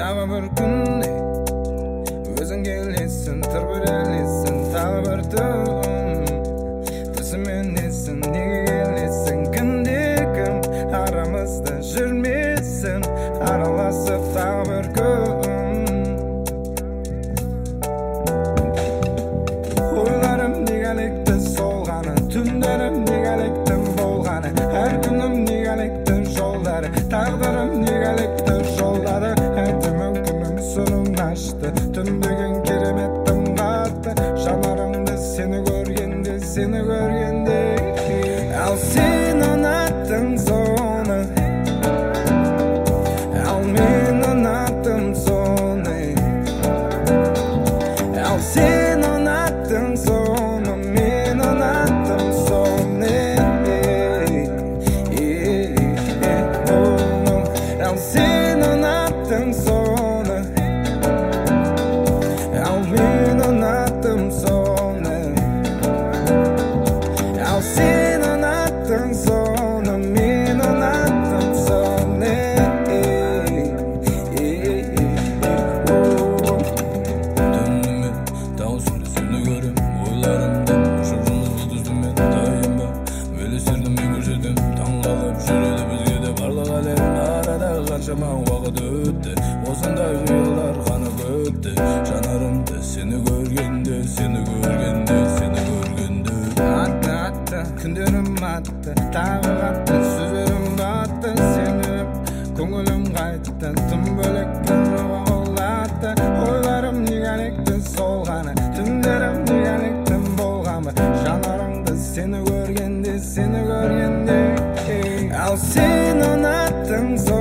Dağ bir günde özün gelessin, tırbırelessin, dağ bir tüm tüsümenesin, nege gelesin, kındekim aramızda жүрмесін, aralasıp dağ bir gün. Oylarım negelikti solğanı, tünlerim negeliktin bolğanı, her günüm negeliktin jolları, tağdırım negeliktin jolları, әйтімім күнім сырын ашты, түндеген кереметтім қатты, жанарымды сені көргенде, ал сен ұнаттың соны, ал мен ұнаттым соны, ал сен ұнаттың соны, мен ұнаттым соны, ал сен ұнаттың соны, ал мен ұнаттым соны, ал сен ұнаттың соны, мен ұнаттым соны. Түніме тау сүрі сені көрем, ойларымда ұшыржымыз бұлдызымен тайынба, елесердім мен көшедім, таңғалып жүреді бізге де барлық әлем. Арада қаншама уақыт өтті, осындай қиялдар қаны көпті, жанарымды сені көргенде. Атты, күндерім атты, тағы қатты, сөздерім батты, сені көңілім қайтты, тым бөлектің олатты, ойларым неғалекті солғаны, түндерім неғалектің болғаны, жанарымды сені көргенде, ал сен ұнаттың